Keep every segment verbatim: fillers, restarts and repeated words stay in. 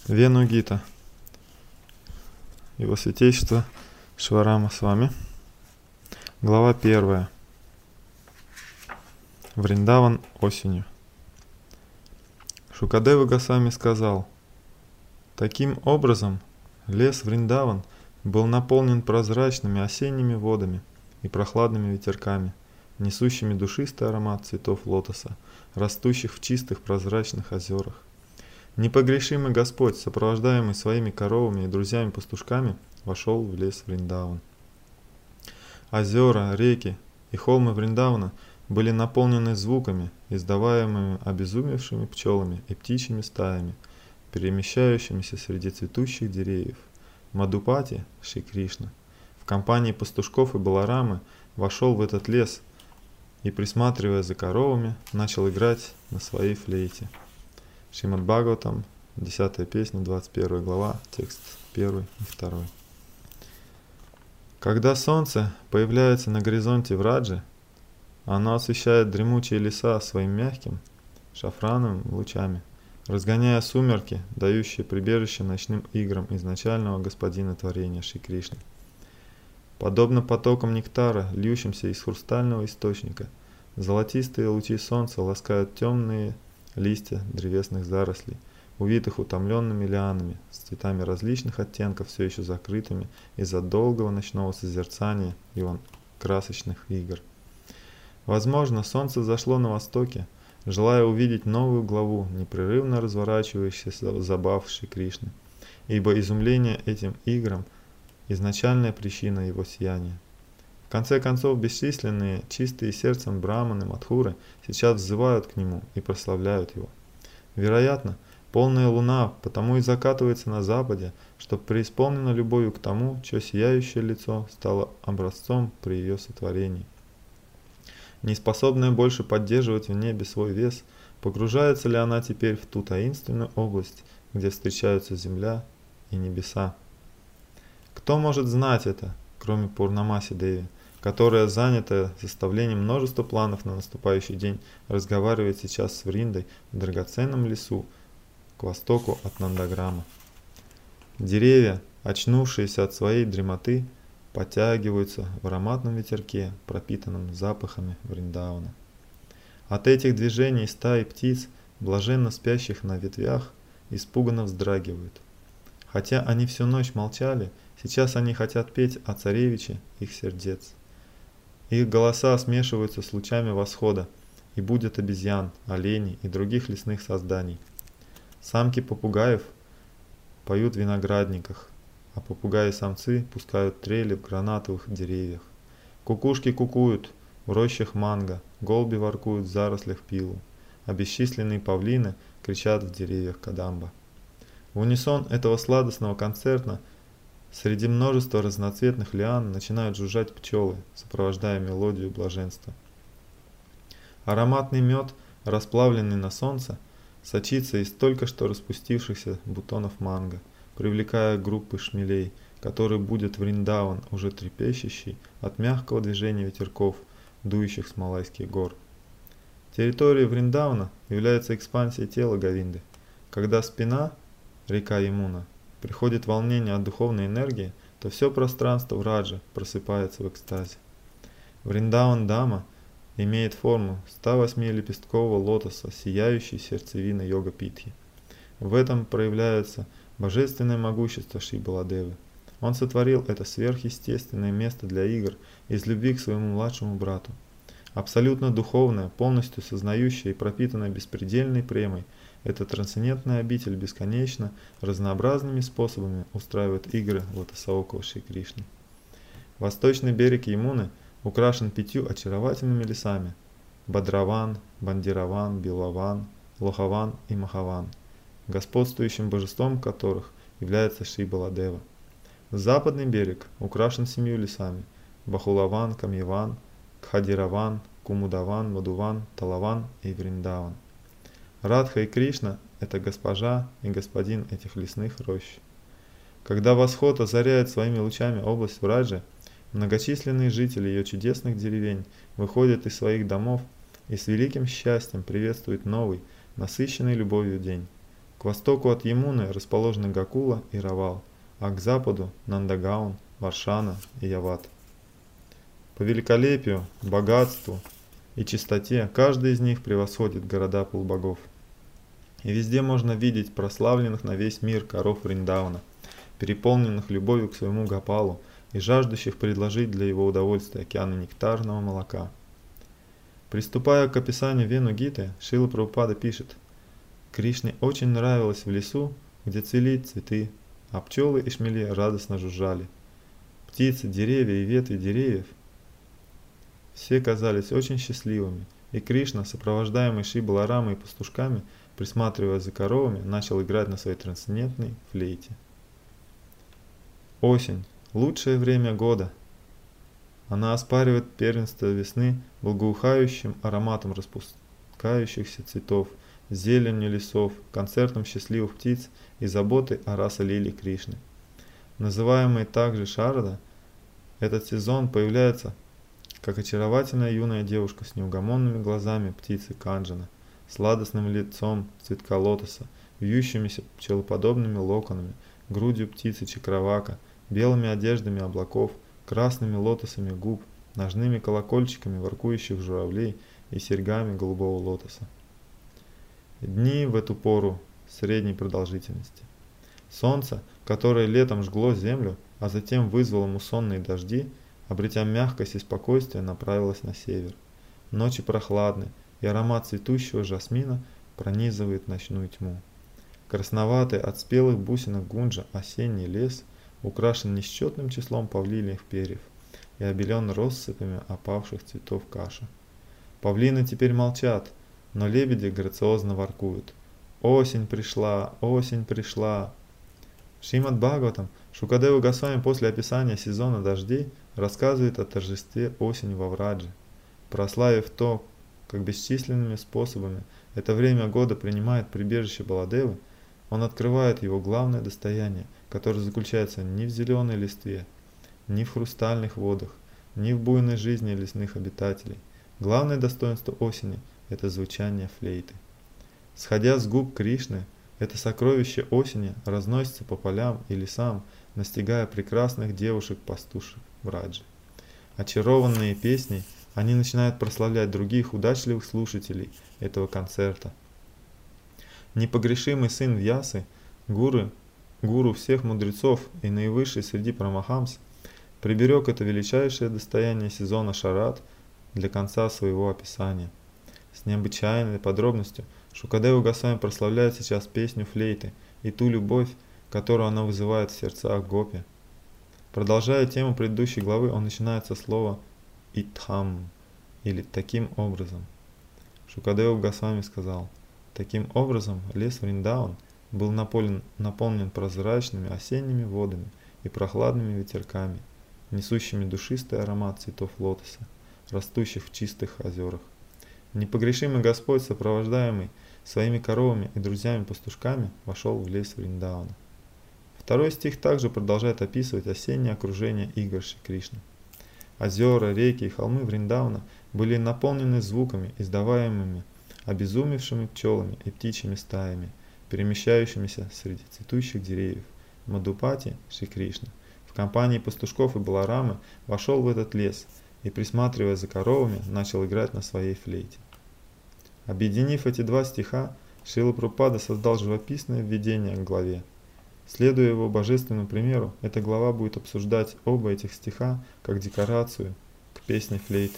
Вену Гита. Его святейшество Шварама с вами. Глава первая. Вриндаван осенью. Шукадева Госвами сказал: таким образом, лес Вриндаван был наполнен прозрачными осенними водами и прохладными ветерками, несущими душистый аромат цветов лотоса, растущих в чистых прозрачных озерах. Непогрешимый Господь, сопровождаемый своими коровами и друзьями-пастушками, вошел в лес Вриндаван. Озера, реки и холмы Вриндавана были наполнены звуками, издаваемыми обезумевшими пчелами и птичьими стаями, перемещающимися среди цветущих деревьев. Мадхупати, Шри Кришна, в компании пастушков и Баларамы вошел в этот лес и, присматривая за коровами, начал играть на своей флейте. Шримад Бхагаватам, десятая песня, двадцать первая глава, текст первый и второй. Когда солнце появляется на горизонте Враджи, оно освещает дремучие леса своим мягким, шафрановым лучами, разгоняя сумерки, дающие прибежище ночным играм изначального господина творения Шри Кришны. Подобно потокам нектара, льющимся из хрустального источника, золотистые лучи солнца ласкают темные листья древесных зарослей, увитых утомленными лианами, с цветами различных оттенков, все еще закрытыми из-за долгого ночного созерцания и вон красочных игр. Возможно, солнце зашло на востоке, желая увидеть новую главу непрерывно разворачивающихся забав Шри Кришны, ибо изумление этим играм – изначальная причина его сияния. В конце концов, бесчисленные, чистые сердцем браманы, мадхуры сейчас взывают к нему и прославляют его. Вероятно, полная луна потому и закатывается на западе, что преисполнена любовью к тому, чье сияющее лицо стало образцом при ее сотворении. Неспособная больше поддерживать в небе свой вес, погружается ли она теперь в ту таинственную область, где встречаются земля и небеса? Кто может знать это, кроме Пурнамаси Деви, которая, занятая составлением множества планов на наступающий день, разговаривает сейчас с Вриндой в драгоценном лесу к востоку от Нандаграма. Деревья, очнувшиеся от своей дремоты, потягиваются в ароматном ветерке, пропитанном запахами Вриндавана. От этих движений стаи птиц, блаженно спящих на ветвях, испуганно вздрагивают. Хотя они всю ночь молчали, сейчас они хотят петь о царевиче их сердец. Их голоса смешиваются с лучами восхода и будят обезьян, оленей и других лесных созданий. Самки попугаев поют в виноградниках, а попугаи-самцы пускают трели в гранатовых деревьях. Кукушки кукуют в рощах манго, голуби воркуют в зарослях пилу, а бесчисленные павлины кричат в деревьях кадамба. В унисон этого сладостного концерта среди множества разноцветных лиан начинают жужжать пчелы, сопровождая мелодию блаженства. Ароматный мед, расплавленный на солнце, сочится из только что распустившихся бутонов манго, привлекая группы шмелей, которые будут Вриндаван, уже трепещущий от мягкого движения ветерков, дующих с Малайских гор. Территория Вриндавана является экспансией тела Говинды. Когда спина, река Ямуна, приходит волнение от духовной энергии, то все пространство Враджа просыпается в экстазе. Вриндаван Дама имеет форму ста восьмилепесткового лотоса, сияющей сердцевины Йога-питхи. В этом проявляется божественное могущество Шри Баладевы. Он сотворил это сверхъестественное место для игр из любви к своему младшему брату. Абсолютно духовное, полностью сознающее и пропитанное беспредельной премой, эта трансцендентная обитель бесконечно разнообразными способами устраивает игры лотосоокого Шри Кришны. Восточный берег Ямуны украшен пятью очаровательными лесами – Бадраван, Бандираван, Билаван, Лохаван и Махаван, господствующим божеством которых является Шри Баладева. Западный берег украшен семью лесами – Бахулаван, Камьяван, Кхадираван, Кумудаван, Мадуван, Талаван и Вриндаван. Радха и Кришна – это госпожа и господин этих лесных рощ. Когда восход озаряет своими лучами область Враджи, многочисленные жители ее чудесных деревень выходят из своих домов и с великим счастьем приветствуют новый, насыщенный любовью день. К востоку от Ямуны расположены Гакула и Равал, а к западу – Нандагаон, Варшана и Яват. По великолепию, богатству и чистоте каждый из них превосходит города полубогов. И везде можно видеть прославленных на весь мир коров Вриндауна, переполненных любовью к своему Гопалу и жаждущих предложить для его удовольствия океаны нектарного молока. Приступая к описанию Вену-гиты, Шрила Прабхупада пишет: Кришне очень нравилось в лесу, где цвели цветы, а пчелы и шмели радостно жужжали. Птицы, деревья и ветви деревьев все казались очень счастливыми, и Кришна, сопровождаемый Шри Баларамой и пастушками, присматривая за коровами, начал играть на своей трансцендентной флейте. Осень – лучшее время года. Она оспаривает первенство весны благоухающим ароматом распускающихся цветов, зеленью лесов, концертом счастливых птиц и заботой о раса лилии Кришны. Называемый также Шарада, этот сезон появляется как очаровательная юная девушка с неугомонными глазами птицы Канджана, сладостным лицом цветка лотоса, вьющимися пчелоподобными локонами, грудью птицы Чакравака, белыми одеждами облаков, красными лотосами губ, ножными колокольчиками воркующих журавлей и серьгами голубого лотоса. Дни в эту пору средней продолжительности. Солнце, которое летом жгло землю, а затем вызвало муссонные дожди, обретя мягкость и спокойствие, направилось на север. Ночи прохладны, и аромат цветущего жасмина пронизывает ночную тьму. Красноватый от спелых бусинок гунджа осенний лес украшен несчетным числом павлиньих перьев и обелен россыпями опавших цветов каши. Павлины теперь молчат, но лебеди грациозно воркуют. Осень пришла, осень пришла. В Шримад Бхагаватам Шукадева Госвами после описания сезона дождей рассказывает о торжестве осени во Врадже. Прославив то, как бесчисленными способами это время года принимает прибежище Баладевы, он открывает его главное достояние, которое заключается не в зеленой листве, не в хрустальных водах, не в буйной жизни лесных обитателей. Главное достоинство осени – это звучание флейты. Сходя с губ Кришны, это сокровище осени разносится по полям и лесам, настигая прекрасных девушек-пастушек в Радже. Очарованные песней, они начинают прославлять других удачливых слушателей этого концерта. Непогрешимый сын Вьясы, гуру, гуру всех мудрецов и наивысший среди прамахамс, приберег это величайшее достояние сезона Шарад для конца своего описания. С необычайной подробностью Шукадева Госвами прославляет сейчас песню флейты и ту любовь, которую она вызывает в сердцах гопи. Продолжая тему предыдущей главы, он начинает со слова «итхам» или «таким образом». Шукадева Госвами сказал: «Таким образом лес Вриндаун был наполнен, наполнен прозрачными осенними водами и прохладными ветерками, несущими душистый аромат цветов лотоса, растущих в чистых озерах. Непогрешимый Господь, сопровождаемый своими коровами и друзьями-пастушками, вошел в лес Вриндауна». Второй стих также продолжает описывать осеннее окружение игр Шри Кришны. Озера, реки и холмы Вриндауна были наполнены звуками, издаваемыми обезумевшими пчелами и птичьими стаями, перемещающимися среди цветущих деревьев. Мадхупати, Шри Кришна, в компании пастушков и Баларамы вошел в этот лес и, присматривая за коровами, начал играть на своей флейте. Объединив эти два стиха, Шрила Прабхупада создал живописное введение к главе. Следуя его божественному примеру, эта глава будет обсуждать оба этих стиха как декорацию к песне флейты.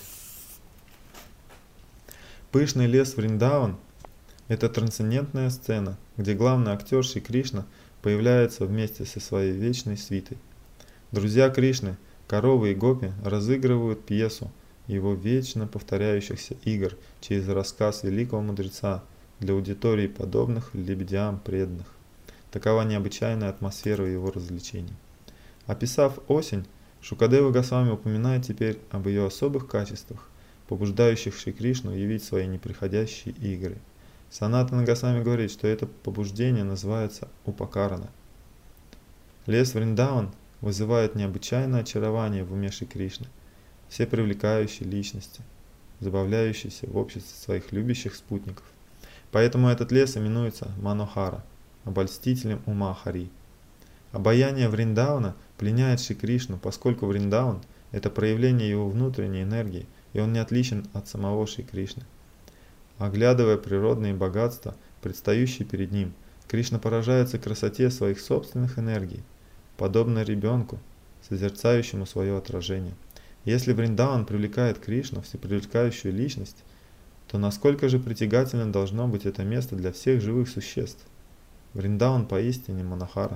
Пышный лес Вриндаван – это трансцендентная сцена, где главный актер Шри Кришна появляется вместе со своей вечной свитой. Друзья Кришны, коровы и гопи, разыгрывают пьесу его вечно повторяющихся игр через рассказ великого мудреца для аудитории, подобных лебедям преданных. Такова необычайная атмосфера его развлечений. Описав осень, Шукадева Госвами упоминает теперь об ее особых качествах, побуждающих Шри Кришну явить свои неприходящие игры. Санатана Госвами говорит, что это побуждение называется упакарана. Лес Вриндаван вызывает необычайное очарование в уме Шри Кришны, все привлекающие личности, забавляющиеся в обществе своих любящих спутников. Поэтому этот лес именуется Манохара. обольстителем ума Хари. Обаяние Вриндавана пленяет Шри Кришну, поскольку Вриндаван – это проявление его внутренней энергии, и он не отличен от самого Шри Кришны. Оглядывая природные богатства, предстающие перед ним, Кришна поражается красоте своих собственных энергий, подобно ребенку, созерцающему свое отражение. Если Вриндаван привлекает Кришну, всепривлекающую личность, то насколько же притягательно должно быть это место для всех живых существ? Вриндаван поистине Манахара.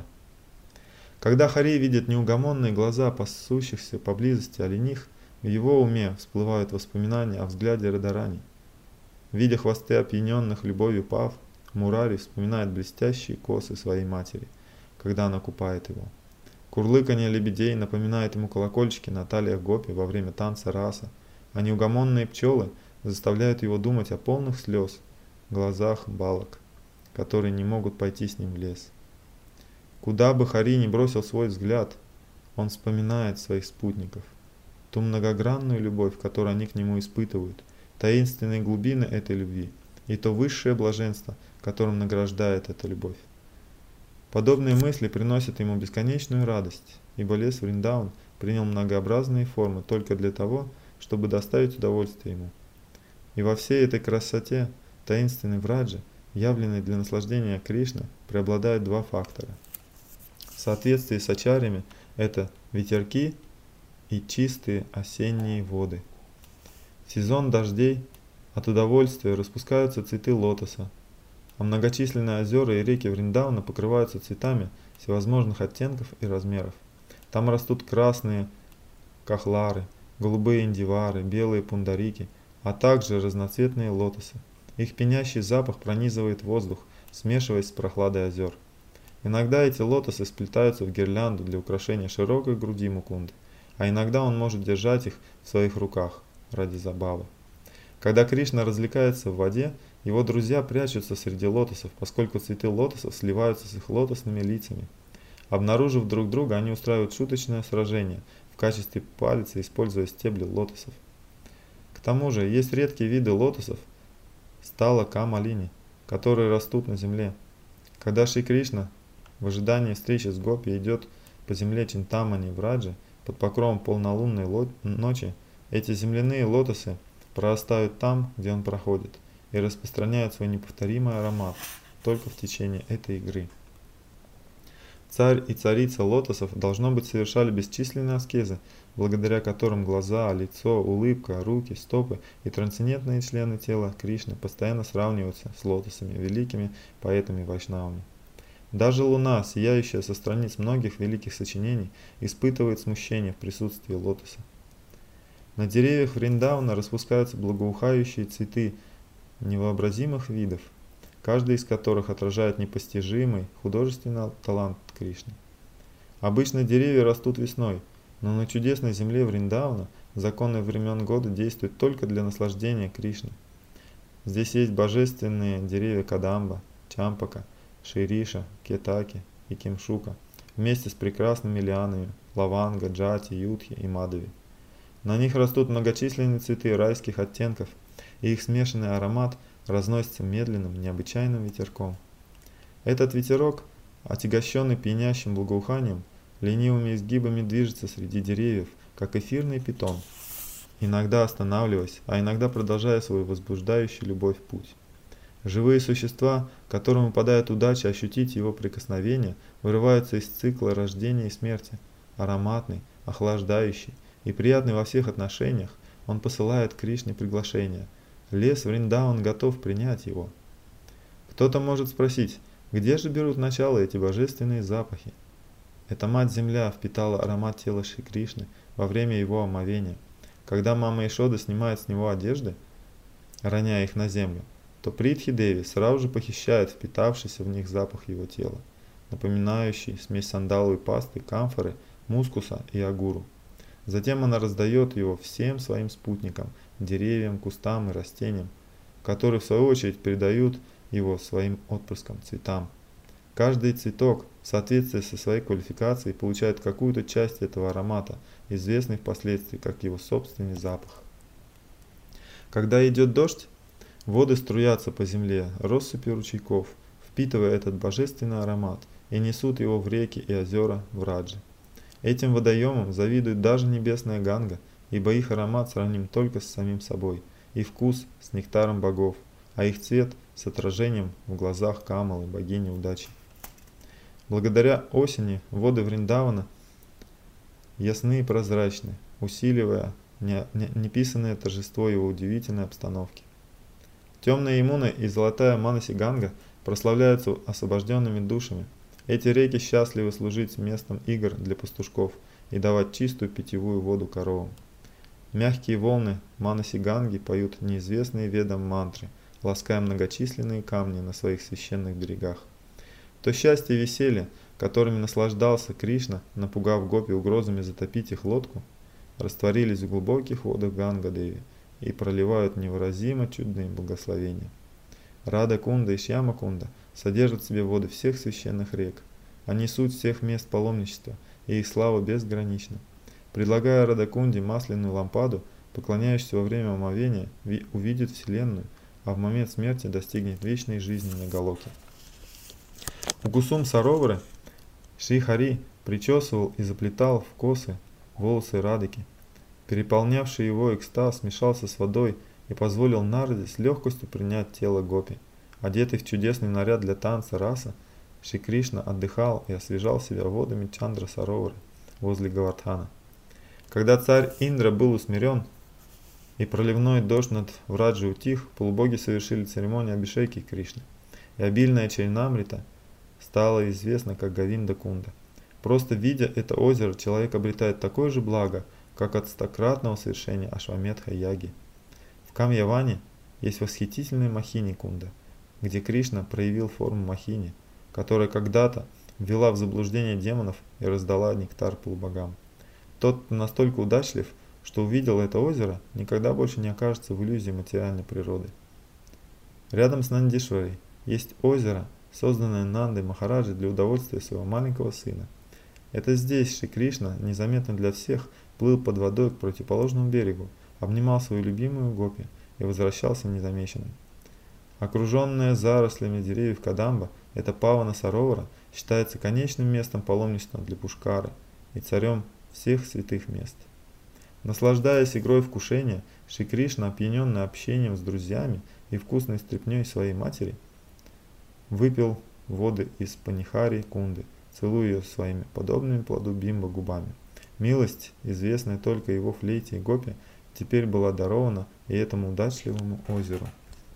Когда Хари видит неугомонные глаза пасущихся поблизости олених, в его уме всплывают воспоминания о взгляде Радарани. Видя хвосты опьяненных любовью пав, Мурари вспоминает блестящие косы своей матери, когда она купает его. Курлыканье лебедей напоминает ему колокольчики на талиях гопи во время танца раса, а неугомонные пчелы заставляют его думать о полных слез глазах балок, которые не могут пойти с ним в лес. Куда бы Хари ни бросил свой взгляд, он вспоминает своих спутников, ту многогранную любовь, которую они к нему испытывают, таинственные глубины этой любви и то высшее блаженство, которым награждает эта любовь. Подобные мысли приносят ему бесконечную радость, ибо лес Вриндаван принял многообразные формы только для того, чтобы доставить удовольствие ему. И во всей этой красоте таинственной Враджи, явленной для наслаждения Кришны, преобладают два фактора. В соответствии с ачарьями это ветерки и чистые осенние воды. В сезон дождей от удовольствия распускаются цветы лотоса, а многочисленные озера и реки Вриндавана покрываются цветами всевозможных оттенков и размеров. Там растут красные кахлары, голубые индивары, белые пундарики, а также разноцветные лотосы. Их пенящий запах пронизывает воздух, смешиваясь с прохладой озер. Иногда эти лотосы сплетаются в гирлянду для украшения широкой груди Мукунды, а иногда он может держать их в своих руках ради забавы. Когда Кришна развлекается в воде, его друзья прячутся среди лотосов, поскольку цветы лотосов сливаются с их лотосными лицами. Обнаружив друг друга, они устраивают шуточное сражение в качестве палицы, используя стебли лотосов. К тому же есть редкие виды лотосов, стала камалини, которые растут на земле. Когда Шри Кришна в ожидании встречи с гопи идет по земле Чинтамани в Раджи под покровом полнолунной ночи, эти земляные лотосы прорастают там, где он проходит, и распространяют свой неповторимый аромат только в течение этой игры. Царь и царица лотосов, должно быть, совершали бесчисленные аскезы, благодаря которым глаза, лицо, улыбка, руки, стопы и трансцендентные члены тела Кришны постоянно сравниваются с лотосами, великими поэтами Вайшнавами. Даже луна, сияющая со страниц многих великих сочинений, испытывает смущение в присутствии лотоса. На деревьях Вриндавана распускаются благоухающие цветы невообразимых видов, каждый из которых отражает непостижимый художественный талант Кришны. Обычно деревья растут весной, но на чудесной земле Вриндавана законы времен года действуют только для наслаждения Кришны. Здесь есть божественные деревья Кадамба, Чампака, Шириша, Кетаки и Кимшука, вместе с прекрасными лианами Лаванга, Джати, Ютхи и Мадхави. На них растут многочисленные цветы райских оттенков, и их смешанный аромат разносится медленным, необычайным ветерком. Этот ветерок, отягощенный пьянящим благоуханием, ленивыми изгибами движется среди деревьев, как эфирный питон, иногда останавливаясь, а иногда продолжая свой возбуждающий любовь путь. Живые существа, которым выпадает удача ощутить его прикосновение, вырываются из цикла рождения и смерти. Ароматный, охлаждающий и приятный во всех отношениях, он посылает Кришне приглашение. Лес Вриндаван готов принять его. Кто-то может спросить, где же берут начало эти божественные запахи? Эта Мать-Земля впитала аромат тела Шри Кришны во время его омовения. Когда мама Ишода снимает с него одежды, роняя их на землю, то Притхи Деви сразу же похищает впитавшийся в них запах его тела, напоминающий смесь сандаловой пасты, камфоры, мускуса и агуру. Затем она раздает его всем своим спутникам, деревьям, кустам и растениям, которые в свою очередь передают его своим отпрыскам, цветам. Каждый цветок в соответствии со своей квалификацией получает какую-то часть этого аромата, известный впоследствии как его собственный запах. Когда идет дождь, воды струятся по земле россыпью ручейков, впитывая этот божественный аромат, и несут его в реки и озера в Раджи. Этим водоемам завидует даже небесная Ганга, ибо их аромат сравним только с самим собой, и вкус с нектаром богов, а их цвет с отражением в глазах Камалы, богини удачи. Благодаря осени воды Вриндавана ясны и прозрачны, усиливая неписанное торжество его удивительной обстановки. Темная Ямуна и золотая Манаси Ганга прославляются освобожденными душами. Эти реки счастливы служить местом игр для пастушков и давать чистую питьевую воду коровам. Мягкие волны Манаси Ганги поют неизвестные ведам мантры, лаская многочисленные камни на своих священных берегах. То счастье и веселье, которыми наслаждался Кришна, напугав гопи угрозами затопить их лодку, растворились в глубоких водах Ганга-деви и проливают невыразимо чудные благословения. Рада-кунда и Шьяма-кунда содержат в себе воды всех священных рек. Они суть всех мест паломничества, и их слава безгранична. Предлагая Радакунде масляную лампаду, поклоняющийся во время омовения увидит Вселенную, а в момент смерти достигнет вечной жизни на Галоке. У Кусум Саровара Шри Хари причесывал и заплетал в косы волосы Радыки. Переполнявший его экстаз смешался с водой и позволил Нарде с легкостью принять тело Гопи. Одетый в чудесный наряд для танца раса, Шри Кришна отдыхал и освежал себя водами Чандра Саровара возле Гавардхана. Когда царь Индра был усмирен и проливной дождь над Враджей утих, полубоги совершили церемонию Абхишеки Кришны, и обильная Чаринамрита стала известна как Говинда-кунда. Просто видя это озеро, человек обретает такое же благо, как от стократного совершения Ашвамедха-яги. В Камьяване есть восхитительная Махини-кунда, где Кришна проявил форму Махини, которая когда-то ввела в заблуждение демонов и раздала нектар полубогам. Тот, кто настолько удачлив, что увидел это озеро, никогда больше не окажется в иллюзии материальной природы. Рядом с Нандишварой есть озеро, созданное Нандой Махараджей для удовольствия своего маленького сына. Это здесь Шри Кришна, незаметно для всех, плыл под водой к противоположному берегу, обнимал свою любимую гопи и возвращался незамеченным. Окруженная зарослями деревьев Кадамба, эта Павана Саровара считается конечным местом паломничества для Пушкара и царем всех святых мест. Наслаждаясь игрой вкушения, Шри Кришна, опьяненный общением с друзьями и вкусной стряпнёй своей матери, выпил воды из Панихари Кунды, целуя ее своими подобными плоду бимба губами. Милость, известная только его флейте и гопе, теперь была дарована и этому удачливому озеру.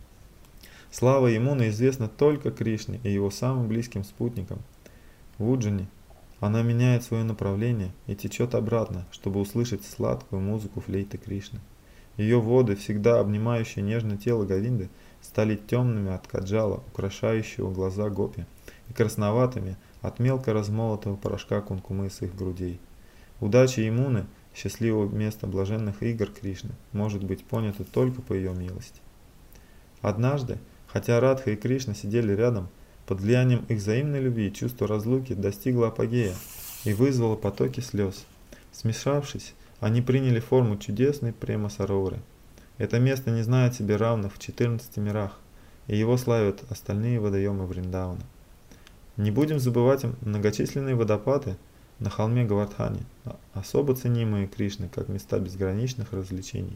Слава Ямуны известна только Кришне и его самым близким спутникам. В Уджине она меняет свое направление и течет обратно, чтобы услышать сладкую музыку флейты Кришны. Ее воды, всегда обнимающие нежное тело Говинды, стали темными от каджала, украшающего глаза гопи, и красноватыми от мелко размолотого порошка кункумы с их грудей. Удача Ямуны, счастливого места блаженных игр Кришны, может быть понята только по ее милости. Однажды, хотя Радха и Кришна сидели рядом, под влиянием их взаимной любви чувство разлуки достигло апогея и вызвало потоки слез. Смешавшись, они приняли форму чудесной Према Саровары. Это место не знает себе равных в четырнадцати мирах, и его славят остальные водоемы Вриндавана. Не будем забывать многочисленные водопады на холме Гавардхани, особо ценимые Кришной как места безграничных развлечений.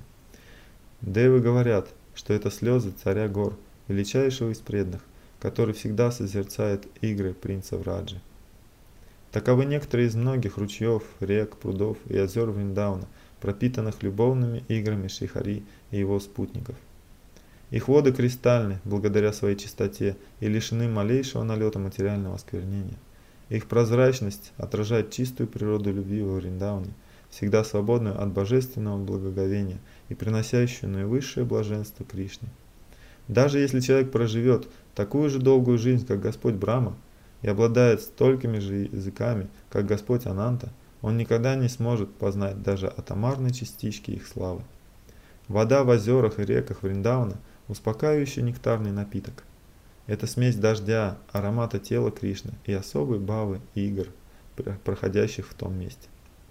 Девы говорят, что это слезы царя гор, величайшего из преданных, который всегда созерцает игры принца Враджи. Таковы некоторые из многих ручьев, рек, прудов и озер Вриндавана, пропитанных любовными играми Шри Хари и его спутников. Их воды кристальны благодаря своей чистоте и лишены малейшего налета материального осквернения. Их прозрачность отражает чистую природу любви во Вриндаване, всегда свободную от божественного благоговения и приносящую наивысшее блаженство Кришне. Даже если человек проживет такую же долгую жизнь, как Господь Брахма, и обладает столькими же языками, как Господь Ананта, он никогда не сможет познать даже атомарной частички их славы. Вода в озерах и реках Вриндавана – успокаивающий нектарный напиток. Это смесь дождя, аромата тела Кришны и особой бавы и игр, проходящих в том месте.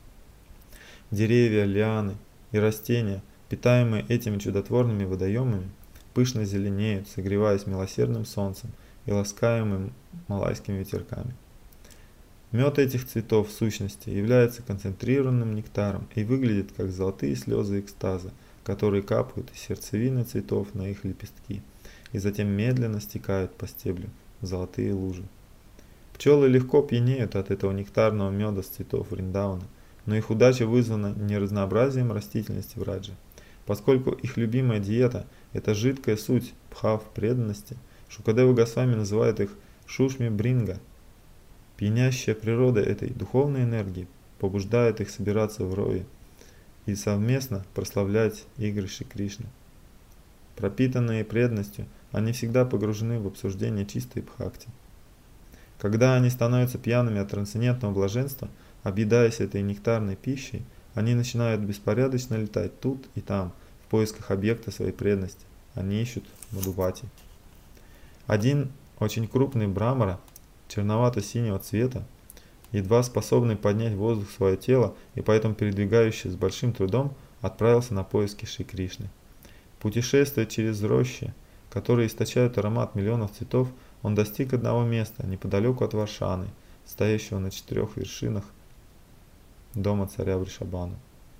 Деревья, лианы и растения, питаемые этими чудотворными водоемами, пышно зеленеют, согреваясь милосердным солнцем и ласкаемый малайскими ветерками. Мед этих цветов в сущности является концентрированным нектаром и выглядит как золотые слезы экстаза, которые капают из сердцевины цветов на их лепестки и затем медленно стекают по стеблю в золотые лужи. Пчелы легко пьянеют от этого нектарного меда с цветов Вриндавана, но их удача вызвана не разнообразием растительности в Радже. Поскольку их любимая диета – это жидкая суть бхав преданности, Шукадева Госвами называет их шушми бринга. Пьянящая природа этой духовной энергии побуждает их собираться в рове и совместно прославлять игры Шри Кришны. Пропитанные преданностью, они всегда погружены в обсуждение чистой бхакти. Когда они становятся пьяными от трансцендентного блаженства, объедаясь этой нектарной пищей, они начинают беспорядочно летать тут и там, в поисках объекта своей преданности. Они ищут Мадхувати. Один очень крупный брамара, черновато-синего цвета, едва способный поднять в воздух свое тело и поэтому передвигающий с большим трудом, отправился на поиски Шри Кришны. Путешествуя через рощи, которые источают аромат миллионов цветов, он достиг одного места, неподалеку от Варшаны, стоящего на четырех вершинах дома царя Вришабана.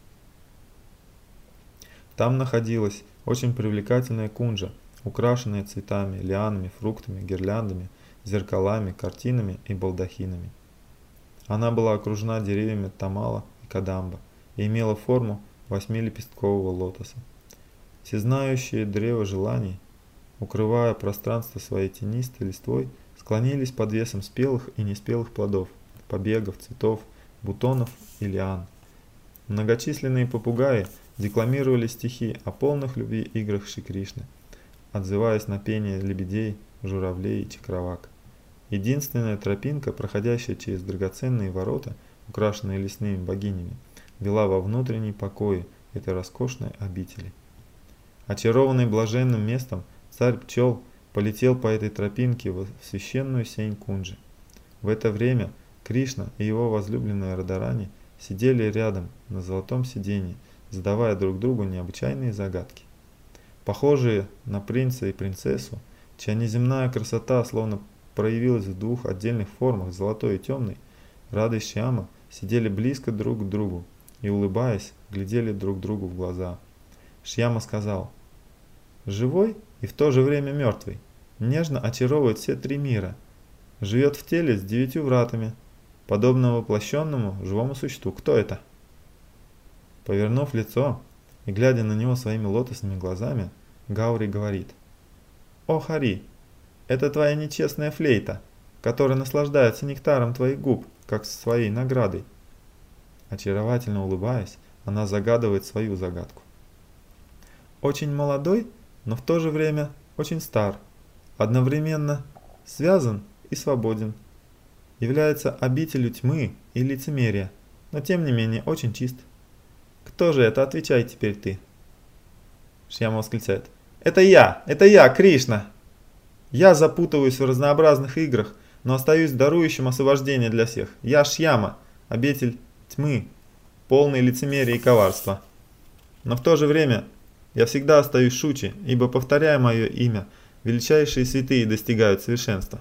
Там находилась очень привлекательная кунджа, украшенная цветами, лианами, фруктами, гирляндами, зеркалами, картинами и балдахинами. Она была окружена деревьями тамала и кадамба и имела форму восьмилепесткового лотоса. Всезнающие древо желаний, укрывая пространство своей тенистой листвой, склонились под весом спелых и неспелых плодов, побегов, цветов, бутонов и лиан. Многочисленные попугаи декламировали стихи о полных любви играх Шри Кришны, отзываясь на пение лебедей, журавлей и чакравак. Единственная тропинка, проходящая через драгоценные ворота, украшенные лесными богинями, вела во внутренний покой этой роскошной обители. Очарованный блаженным местом, царь пчел полетел по этой тропинке в священную сень кунджи. В это время Кришна и его возлюбленная Радарани сидели рядом на золотом сиденье, задавая друг другу необычайные загадки. Похожие на принца и принцессу, чья неземная красота словно проявилась в двух отдельных формах, золотой и темной, Рада и Шьяма сидели близко друг к другу и, улыбаясь, глядели друг другу в глаза. Шьяма сказал: «Живой и в то же время мертвый, нежно очаровывает все три мира, живет в теле с девятью вратами, подобно воплощенному живому существу. Кто это?» Повернув лицо и глядя на него своими лотосными глазами, Гаури говорит: «О Хари, это твоя нечестная флейта, которая наслаждается нектаром твоих губ, как своей наградой». Очаровательно улыбаясь, она загадывает свою загадку. «Очень молодой, но в то же время очень стар, одновременно связан и свободен, является обителью тьмы и лицемерия, но тем не менее очень чист. Кто же это? Отвечай теперь ты». Шьяма восклицает: «Это я! Это я, Кришна! Я запутываюсь в разнообразных играх, но остаюсь дарующим освобождение для всех. Я Шьяма, обитель тьмы, полный лицемерия и коварства. Но в то же время я всегда остаюсь Шучи, ибо, повторяя мое имя, величайшие святые достигают совершенства».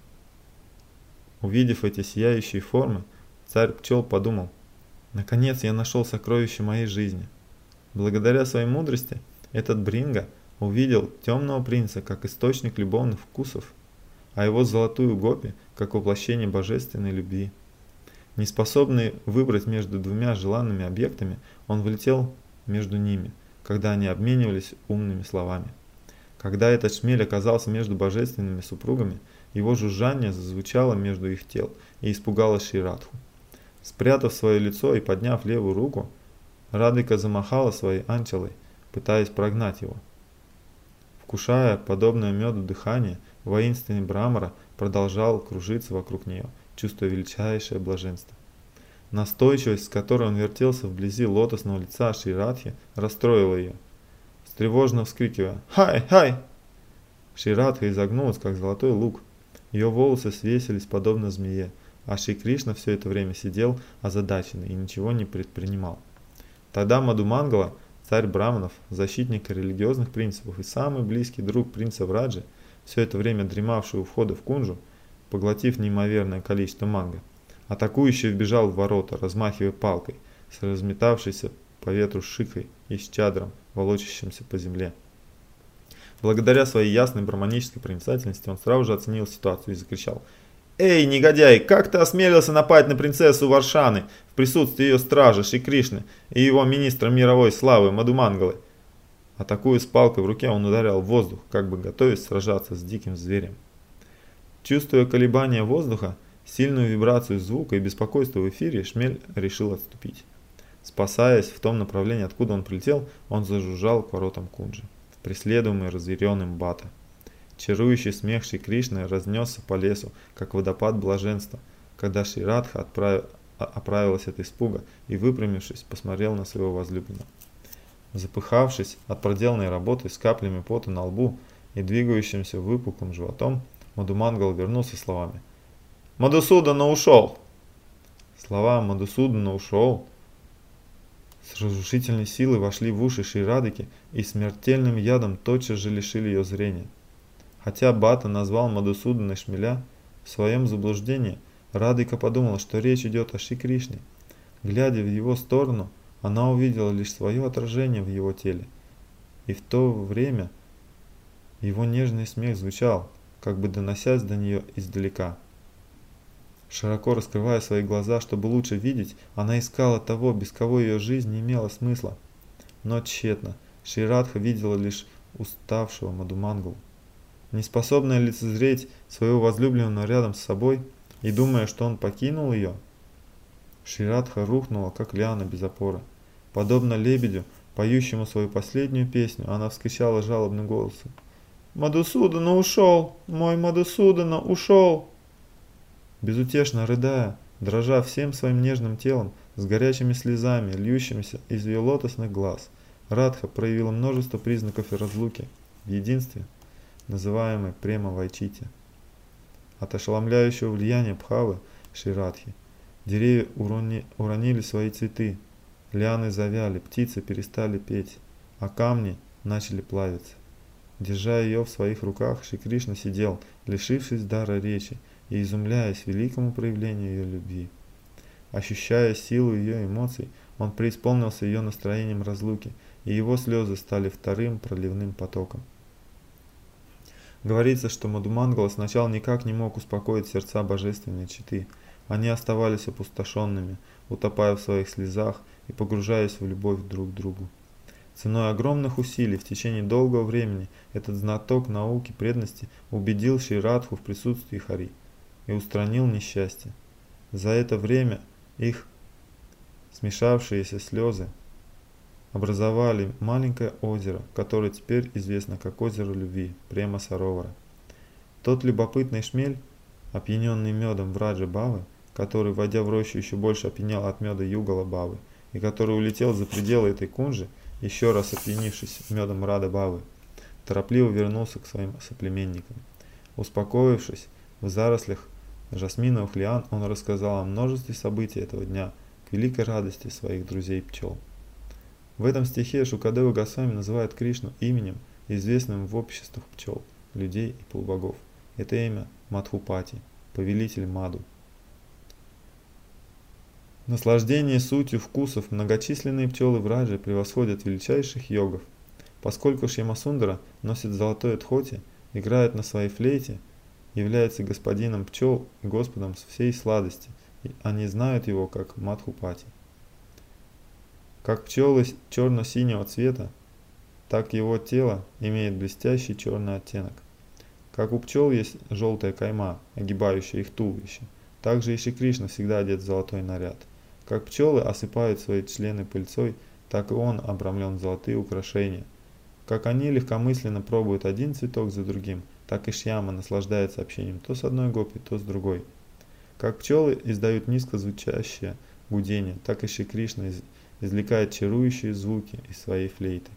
Увидев эти сияющие формы, царь пчел подумал: «Наконец я нашел сокровище моей жизни». Благодаря своей мудрости этот Бринга увидел темного принца как источник любовных вкусов, а его золотую гопи как воплощение божественной любви. Неспособный выбрать между двумя желанными объектами, он влетел между ними, когда они обменивались умными словами. Когда этот шмель оказался между божественными супругами, его жужжание зазвучало между их тел и испугало Шри Радху. Спрятав свое лицо и подняв левую руку, Радхика замахала своей анчалой, пытаясь прогнать его. Вкушая подобное меду дыхание, воинственный Брамара продолжал кружиться вокруг нее, чувствуя величайшее блаженство. Настойчивость, с которой он вертелся вблизи лотосного лица Шри Радхи, расстроила ее. Встревоженно вскрикивая: «Хай! Хай!», Шри Радха изогнулась, как золотой лук. Ее волосы свесились подобно змее, а Шри Кришна все это время сидел озадаченный и ничего не предпринимал. Тогда Мадхумангала, царь браманов, защитник религиозных принципов и самый близкий друг принца Враджи, все это время дремавший у входа в кунжу, поглотив неимоверное количество манго. Атакующий вбежал в ворота, размахивая палкой, с разметавшейся по ветру шикой и с чадром, волочащимся по земле. Благодаря своей ясной браманической проницательности он сразу же оценил ситуацию и закричал: «Эй, негодяй, как ты осмелился напасть на принцессу Варшаны в присутствии ее стража Шри Кришны и его министра мировой славы Мадхумангалы?» Атакуя с палкой в руке, он ударял в воздух, как бы готовясь сражаться с диким зверем. Чувствуя колебания воздуха, сильную вибрацию звука и беспокойство в эфире, Шмель решил отступить. Спасаясь в том направлении, откуда он прилетел, он зажужжал к воротам кунджи, преследуемый разъяренным Бата. Чарующий смех Шри Кришны разнесся по лесу, как водопад блаженства, когда Шри Радха отправ... оправилась от испуга и, выпрямившись, посмотрел на своего возлюбленного. Запыхавшись от проделанной работы с каплями пота на лбу и двигающимся выпуклым животом, Мадхумангала вернулся словами: «Мадхусудана ушел!» Слова «Мадхусудана ушел» с разрушительной силой вошли в уши Шри Радхики и смертельным ядом тотчас же лишили ее зрения. Хотя Бата назвал Мадхусуданой Шмеля, в своем заблуждении Радхика подумала, что речь идет о Шри Кришне. Глядя в его сторону, она увидела лишь свое отражение в его теле, и в то время его нежный смех звучал, как бы доносясь до нее издалека. Широко раскрывая свои глаза, чтобы лучше видеть, она искала того, без кого ее жизнь не имела смысла. Но тщетно. Шри Радха видела лишь уставшего Мадхумангалу. Неспособная лицезреть своего возлюбленного рядом с собой и думая, что он покинул ее, Шри Радха рухнула, как лиана без опоры. Подобно лебедю, поющему свою последнюю песню, она вскричала жалобным голосом: «Мадхусудана ушел! Мой Мадхусудана ушел!» Безутешно рыдая, дрожа всем своим нежным телом, с горячими слезами, льющимися из ее лотосных глаз, Радха проявила множество признаков разлуки в единстве, называемой према вайчити. От ошеломляющего влияния Бхавы Шри Радхи деревья урони, уронили свои цветы, лианы завяли, птицы перестали петь, а камни начали плавиться. Держа ее в своих руках, Шри Кришна сидел, лишившись дара речи и изумляясь великому проявлению ее любви. Ощущая силу ее эмоций, он преисполнился ее настроением разлуки, и его слезы стали вторым проливным потоком. Говорится, что Мадхумангала сначала никак не мог успокоить сердца божественной четы. Они оставались опустошенными, утопая в своих слезах и погружаясь в любовь друг к другу. Ценой огромных усилий в течение долгого времени этот знаток науки преданности убедил Шри Радху в присутствии Хари и устранил несчастье. За это время их смешавшиеся слезы образовали маленькое озеро, которое теперь известно как озеро любви, Према Саровара. Тот любопытный шмель, опьяненный медом Враджа Бавы, который, войдя в рощу, еще больше опьянял от меда Югала Бавы, и который улетел за пределы этой кунжи, еще раз опьянившись медом Рада Бавы, торопливо вернулся к своим соплеменникам. Успокоившись в зарослях жасминовых лиан, он рассказал о множестве событий этого дня к великой радости своих друзей-пчел. В этом стихе Шукадева Госвами называет Кришну именем, известным в обществах пчел, людей и полубогов. Это имя Мадхупати, повелитель Маду. Наслаждение сутью вкусов многочисленные пчелы Враджи превосходят величайших йогов. Поскольку Шьямасундара носит золотой тхоти, играет на своей флейте, является господином пчел и господом всей сладости, и они знают его как Мадхупати. Как пчелы черно-синего цвета, так его тело имеет блестящий черный оттенок. Как у пчел есть желтая кайма, огибающая их туловище, так же и Шри Кришна всегда одет в золотой наряд. Как пчелы осыпают свои члены пыльцой, так и он обрамлен в золотые украшения. Как они легкомысленно пробуют один цветок за другим, так и Шьяма наслаждается общением то с одной гопи, то с другой. Как пчелы издают низкозвучащее гудение, так и Шри Кришна извлекает чарующие звуки из своей флейты.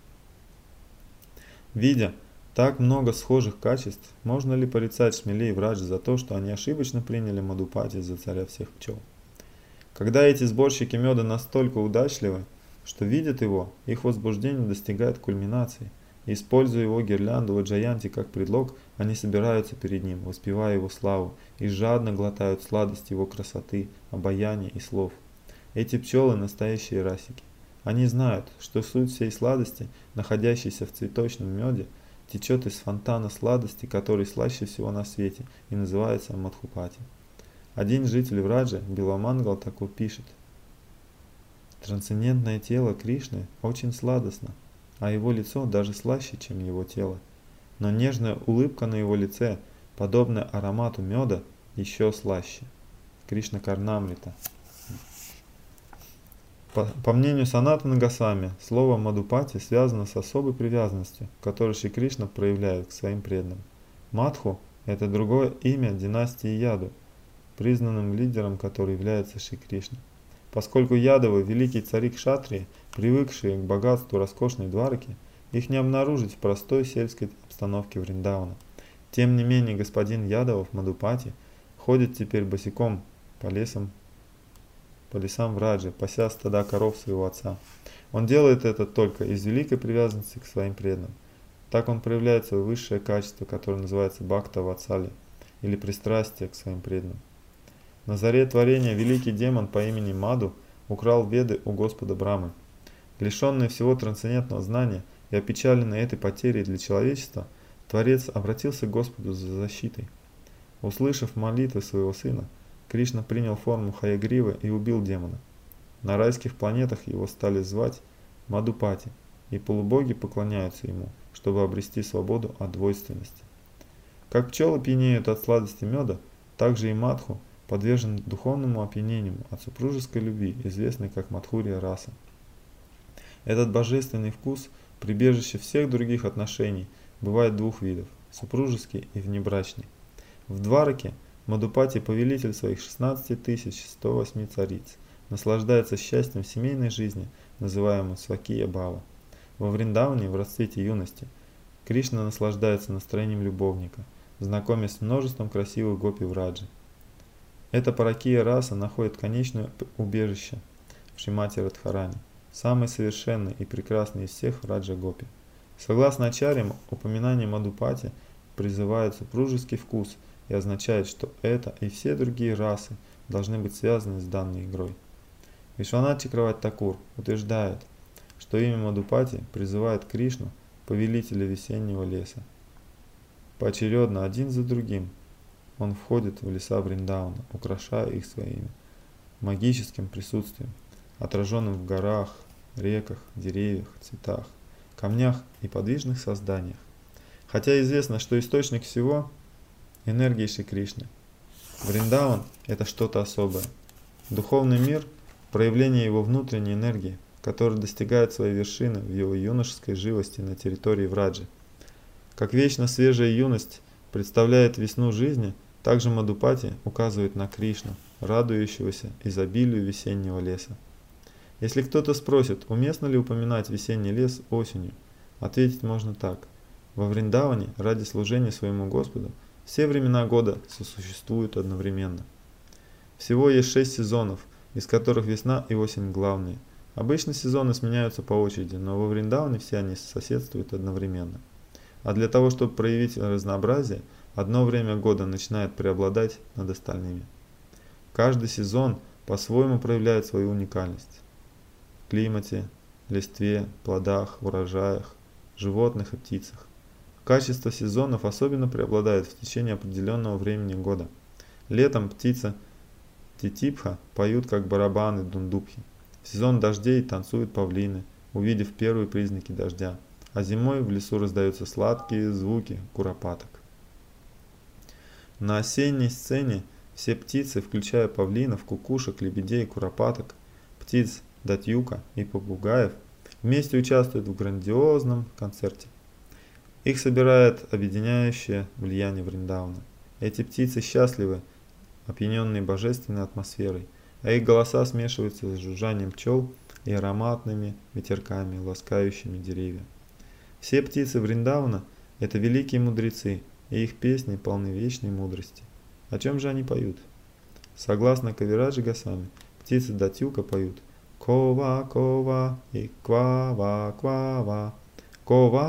Видя так много схожих качеств, можно ли порицать шмелей и Враджи за то, что они ошибочно приняли Мадхупати за царя всех пчел? Когда эти сборщики меда настолько удачливы, что видят его, их возбуждение достигает кульминации. Используя его гирлянду Ваджаянти как предлог, они собираются перед ним, воспевая его славу, и жадно глотают сладость его красоты, обаяния и слов. Эти пчелы – настоящие расики. Они знают, что суть всей сладости, находящейся в цветочном меде, течет из фонтана сладости, который слаще всего на свете и называется Мадхупати. Один житель Враджи, Биламангал Такур, пишет: «Трансцендентное тело Кришны очень сладостно, а его лицо даже слаще, чем его тело. Но нежная улыбка на его лице, подобная аромату меда, еще слаще». Кришна Карнамрита. По, по мнению Санатана Госвами, слово Мадхупати связано с особой привязанностью, которую Шри Кришна проявляет к своим преданным. Мадху – это другое имя династии Яду, признанным лидером которой является Шри Кришна. Поскольку Ядовы – великие цари кшатрии, привыкшие к богатству роскошной двараки, их не обнаружить в простой сельской обстановке Вриндавана. Тем не менее, господин Ядовов Мадхупати ходит теперь босиком по лесам по лесам Враджи, пася стада коров своего отца. Он делает это только из великой привязанности к своим преданным. Так он проявляет свое высшее качество, которое называется Бхакта Ватсали, или пристрастие к своим преданным. На заре творения великий демон по имени Маду украл Веды у Господа Брамы. Лишенный всего трансцендентного знания и опечаленный этой потерей для человечества, Творец обратился к Господу за защитой. Услышав молитвы своего сына, Кришна принял форму Хаягривы и убил демона. На райских планетах его стали звать Мадхупати, и полубоги поклоняются ему, чтобы обрести свободу от двойственности. Как пчелы пьянеют от сладости меда, так же и Мадху подвержен духовному опьянению от супружеской любви, известной как Мадхурья раса. Этот божественный вкус, прибежище всех других отношений, бывает двух видов – супружеский и внебрачный. В Двараке Мадхупати, повелитель своих шестнадцати тысяч ста восьми цариц, наслаждается счастьем семейной жизни, называемым Свакия Бхава. Во Вриндаване, в расцвете юности, Кришна наслаждается настроением любовника, знакомясь с множеством красивых гопи Враджи. Эта паракия раса находит конечное убежище в Шримати Радхарани, самый совершенный и прекрасный из всех Раджа Гопи. Согласно ачарьям, упоминание Мадхупати призывает супружеский вкус и означает, что это и все другие расы должны быть связаны с данной игрой. Вишванат Чакраварти Такур утверждает, что имя Мадхупати призывает Кришну, повелителя весеннего леса. Поочередно, один за другим, он входит в леса Вриндавана, украшая их своим магическим присутствием, отраженным в горах, реках, деревьях, цветах, камнях и подвижных созданиях. Хотя известно, что источник всего – энергии Шри Кришны. Вриндаван – это что-то особое. Духовный мир – проявление его внутренней энергии, которая достигает своей вершины в его юношеской живости на территории Враджи. Как вечно свежая юность представляет весну жизни, также Мадхупати указывает на Кришну, радующегося изобилию весеннего леса. Если кто-то спросит, уместно ли упоминать весенний лес осенью, ответить можно так. Во Вриндаване ради служения своему Господу все времена года сосуществуют одновременно. Всего есть шесть сезонов, из которых весна и осень главные. Обычно сезоны сменяются по очереди, но во Вриндаване все они соседствуют одновременно. А для того, чтобы проявить разнообразие, одно время года начинает преобладать над остальными. Каждый сезон по-своему проявляет свою уникальность. В климате, листве, плодах, урожаях, животных и птицах. Качество сезонов особенно преобладает в течение определенного времени года. Летом птицы титипха поют как барабаны дундубхи. В сезон дождей танцуют павлины, увидев первые признаки дождя, а зимой в лесу раздаются сладкие звуки куропаток. На осенней сцене все птицы, включая павлинов, кукушек, лебедей, куропаток, птиц датьюка и попугаев, вместе участвуют в грандиозном концерте. Их собирает объединяющее влияние Вриндавана. Эти птицы счастливы, опьяненные божественной атмосферой, а их голоса смешиваются с жужжанием пчел и ароматными ветерками, ласкающими деревья. Все птицы Вриндавана – это великие мудрецы, и их песни полны вечной мудрости. О чем же они поют? Согласно Кавираджи Госвами, птицы датьюка поют «Кова, кова» и «Квава, квава». «Кова»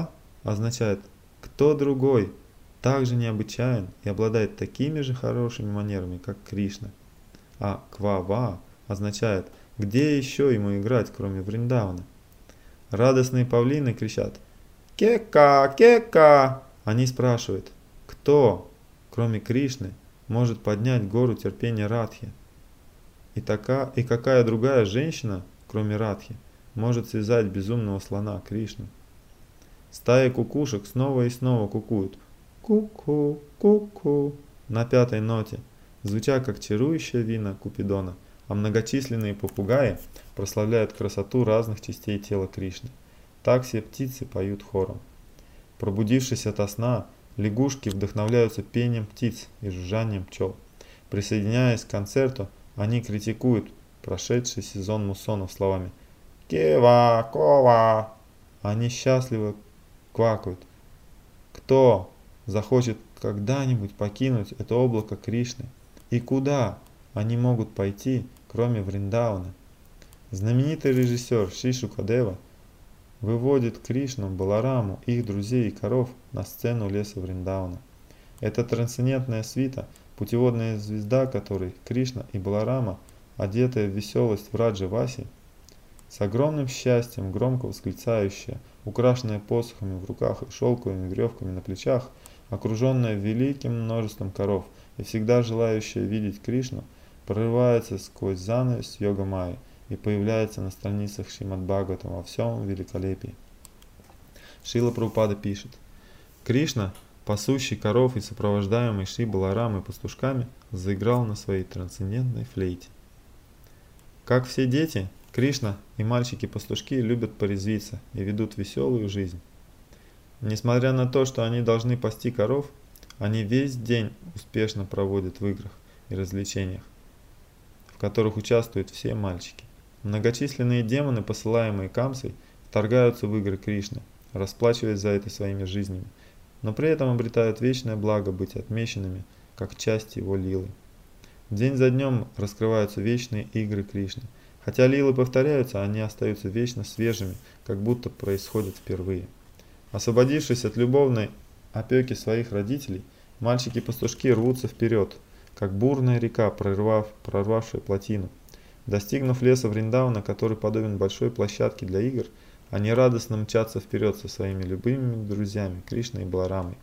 означает «кто другой так же необычайен и обладает такими же хорошими манерами, как Кришна». А «ква-ва» означает «где еще ему играть, кроме Вриндавана». Радостные павлины кричат «Кека! Кека!». Они спрашивают, кто, кроме Кришны, может поднять гору терпения Радхи? И, така, и какая другая женщина, кроме Радхи, может связать безумного слона Кришну? Стаи кукушек снова и снова кукуют «ку-ку, ку-ку» на пятой ноте, звуча как чарующая вина Купидона, а многочисленные попугаи прославляют красоту разных частей тела Кришны. Так все птицы поют хором. Пробудившись ото сна, лягушки вдохновляются пением птиц и жужжанием пчел. Присоединяясь к концерту, они критикуют прошедший сезон муссонов словами «Кева, кова». Они счастливо квакают. Кто захочет когда-нибудь покинуть это облако Кришны? И куда они могут пойти, кроме Вриндавана? Знаменитый режиссер Шри Шукадева выводит Кришну, Балараму, их друзей и коров на сцену леса Вриндавана. Это трансцендентная свита, путеводная звезда которой Кришна и Баларама, одетая в веселость Враджа Васи, с огромным счастьем, громко восклицающая, украшенная посохами в руках и шелковыми веревками на плечах, окруженная великим множеством коров и всегда желающая видеть Кришну, прорывается сквозь занавес Йога-майи и появляется на страницах Шримад-Бхагаватам во всем великолепии. Шрила Прабхупада пишет: Кришна, пасущий коров и сопровождаемый Шри Баларамой пастушками, заиграл на своей трансцендентной флейте. Как все дети, Кришна и мальчики-пастушки любят порезвиться и ведут веселую жизнь. Несмотря на то, что они должны пасти коров, они весь день успешно проводят в играх и развлечениях, в которых участвуют все мальчики. Многочисленные демоны, посылаемые Камсой, вторгаются в игры Кришны, расплачиваясь за это своими жизнями, но при этом обретают вечное благо быть отмеченными как часть его лилы. День за днем раскрываются вечные игры Кришны. Хотя лилы повторяются, они остаются вечно свежими, как будто происходят впервые. Освободившись от любовной опеки своих родителей, мальчики-пастушки рвутся вперед, как бурная река, прорвав, прорвавшая плотину. Достигнув леса Вриндавана, который подобен большой площадке для игр, они радостно мчатся вперед со своими любимыми друзьями Кришной и Баларамой.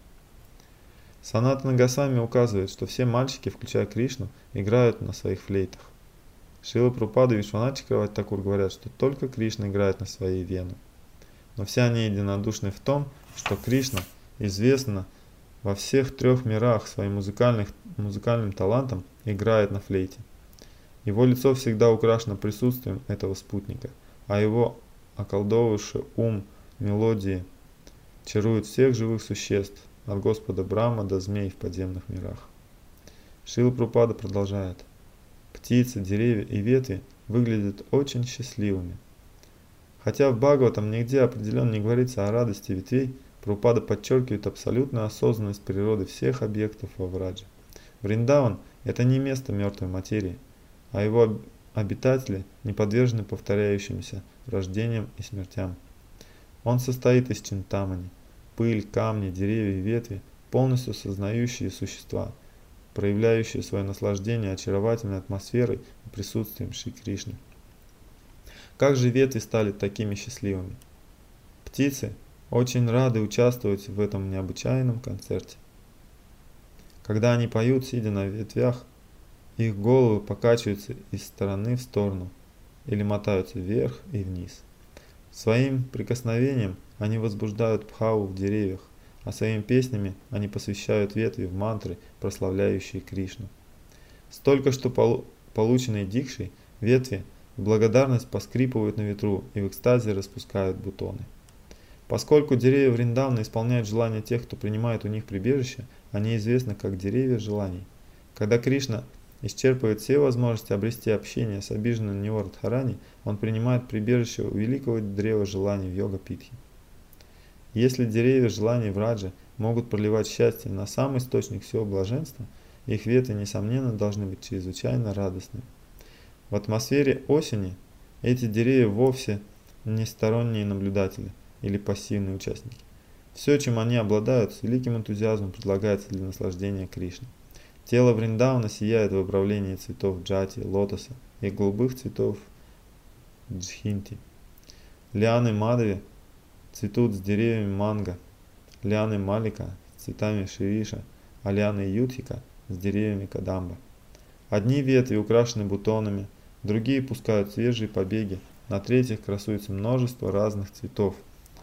Санатана Госвами указывает, что все мальчики, включая Кришну, играют на своих флейтах. Шрила Прабхупада и Вишванат Чакраварти Такур говорят, что только Кришна играет на своей вену. Но все они единодушны в том, что Кришна известна во всех трех мирах своим музыкальным талантом, играет на флейте. Его лицо всегда украшено присутствием этого спутника, а его околдовавший ум мелодии чарует всех живых существ, от Господа Брахма до змей в подземных мирах. Шрила Прабхупада продолжает. Птицы, деревья и ветви выглядят очень счастливыми. Хотя в Бхагаватам нигде определенно не говорится о радости ветвей, Прабхупада подчеркивает абсолютную осознанность природы всех объектов во Врадже. Вриндаван – это не место мертвой материи, а его обитатели не подвержены повторяющимся рождениям и смертям. Он состоит из чинтамани, пыль, камни, деревья и ветви, полностью сознающие существа, проявляющие свое наслаждение очаровательной атмосферой и присутствием Шри Кришны. Как же ветви стали такими счастливыми? Птицы очень рады участвовать в этом необычайном концерте. Когда они поют, сидя на ветвях, их головы покачиваются из стороны в сторону или мотаются вверх и вниз. Своим прикосновением они возбуждают бхаву в деревьях, а своими песнями они посвящают ветви в мантры, прославляющие Кришну. С только что полу полученной дикшей ветви в благодарность поскрипывают на ветру и в экстазе распускают бутоны. Поскольку деревья Вриндавана исполняют желания тех, кто принимает у них прибежище, они известны как деревья желаний. Когда Кришна исчерпывает все возможности обрести общение с обиженным на него Радхарани, он принимает прибежище у великого древа желаний в Йога-питхе. Если деревья желаний в Радже могут проливать счастье на сам источник всего блаженства, их ветви, несомненно, должны быть чрезвычайно радостными. В атмосфере осени эти деревья вовсе не сторонние наблюдатели или пассивные участники. Все, чем они обладают, с великим энтузиазмом предлагается для наслаждения Кришны. Тело Вриндавана сияет в обрамлении цветов джати, лотоса и голубых цветов джхинти. Лианы Мадхави цветут с деревьями манго, лианы Малика с цветами шириша, а лианы Ютхика с деревьями кадамба. Одни ветви украшены бутонами, другие пускают свежие побеги, на третьих красуется множество разных цветов,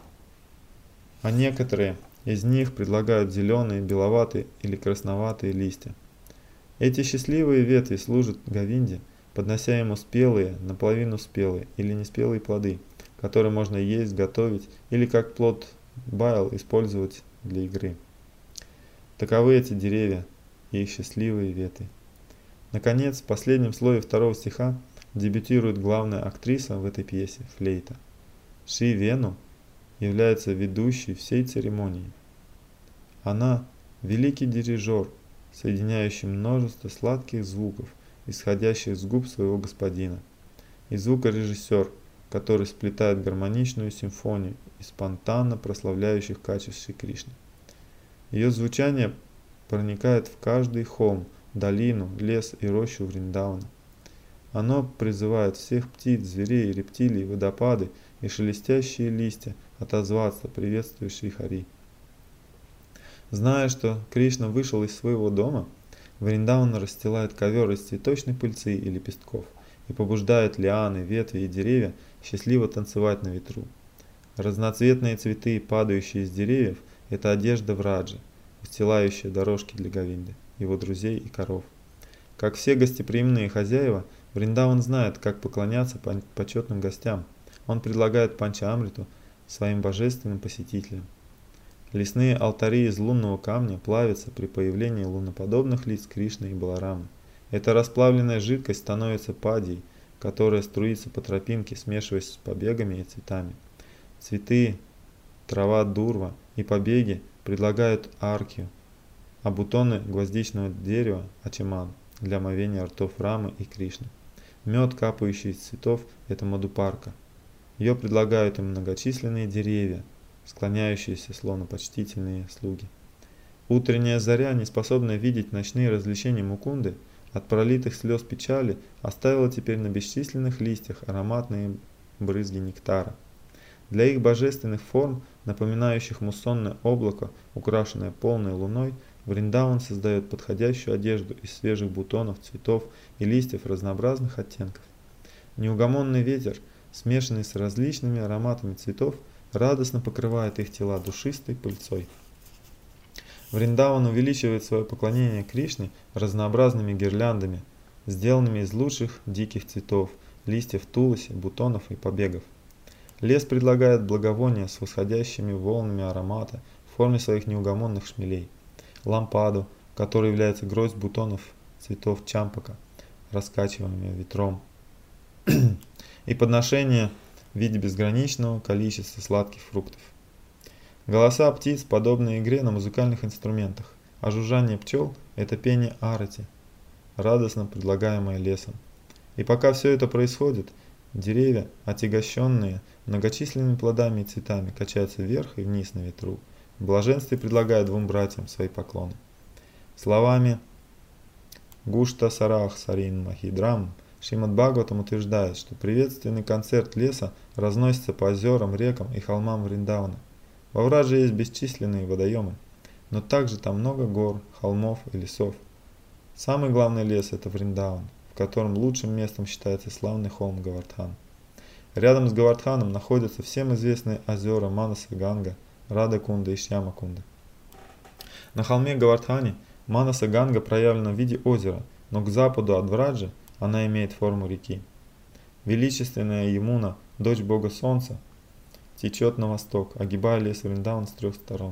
а некоторые из них предлагают зеленые, беловатые или красноватые листья. Эти счастливые ветви служат Говинде, поднося ему спелые, наполовину спелые или неспелые плоды, которые можно есть, готовить или как плод байл использовать для игры. Таковы эти деревья и их счастливые ветви. Наконец, в последнем слое второго стиха дебютирует главная актриса в этой пьесе – флейта. Шри Вену является ведущей всей церемонии. Она – великий дирижер, соединяющий множество сладких звуков, исходящих с губ своего господина, и звукорежиссер, который сплетает гармоничную симфонию из спонтанно прославляющих качеств Шри Кришны. Ее звучание проникает в каждый холм, долину, лес и рощу Вриндавана. Оно призывает всех птиц, зверей, рептилий, водопады и шелестящие листья отозваться, приветствуя Шри Хари. Зная, что Кришна вышел из своего дома, Вриндаван расстилает ковер из цветочной пыльцы и лепестков и побуждает лианы, ветви и деревья счастливо танцевать на ветру. Разноцветные цветы, падающие из деревьев, это одежда Враджи, устилающая дорожки для Говинды, его друзей и коров. Как все гостеприимные хозяева, Вриндаван знает, как поклоняться почетным гостям. Он предлагает панча-амриту своим божественным посетителям. Лесные алтари из лунного камня плавятся при появлении луноподобных лиц Кришны и Баларамы. Эта расплавленная жидкость становится падией, которая струится по тропинке, смешиваясь с побегами и цветами. Цветы, трава дурва и побеги предлагают аркию, а бутоны гвоздичного дерева – ачаман для омовения ртов Рамы и Кришны. Мед, капающий из цветов – это мадупарка. Ее предлагают им многочисленные деревья, склоняющиеся словно почтительные слуги. Утренняя заря, не способная видеть ночные развлечения Мукунды, от пролитых слез печали оставила теперь на бесчисленных листьях ароматные брызги нектара. Для их божественных форм, напоминающих муссонное облако, украшенное полной луной, Вриндаван создает подходящую одежду из свежих бутонов, цветов и листьев разнообразных оттенков. Неугомонный ветер, смешанный с различными ароматами цветов, радостно покрывает их тела душистой пыльцой. Вриндаван увеличивает свое поклонение Кришне разнообразными гирляндами, сделанными из лучших диких цветов, листьев туласи, бутонов и побегов. Лес предлагает благовония с восходящими волнами аромата в форме своих неугомонных шмелей. Лампаду, который является гроздь бутонов цветов чампака, раскачиваемые ветром. И подношение в виде безграничного количества сладких фруктов. Голоса птиц подобны игре на музыкальных инструментах, а жужжание пчел – это пение арати, радостно предлагаемое лесом. И пока все это происходит, деревья, отягощенные многочисленными плодами и цветами, качаются вверх и вниз на ветру, в блаженстве предлагая двум братьям свои поклоны. Словами Гушта Сарах Сарин Махидрам Шримад Бхагаватам утверждает, что приветственный концерт леса разносится по озерам, рекам и холмам Вриндавана. Во Врадже есть бесчисленные водоемы, но также там много гор, холмов и лесов. Самый главный лес – это Вриндаван, в котором лучшим местом считается славный холм Говардхан. Рядом с Говардханом находятся всем известные озера Манаса Ганга, Рада-кунда и Шьяма-кунда. На холме Говардхане Манаса Ганга проявлена в виде озера, но к западу от Враджи она имеет форму реки. Величественная Ямуна, дочь бога солнца, течет на восток, огибая лес Вриндаван с трех сторон.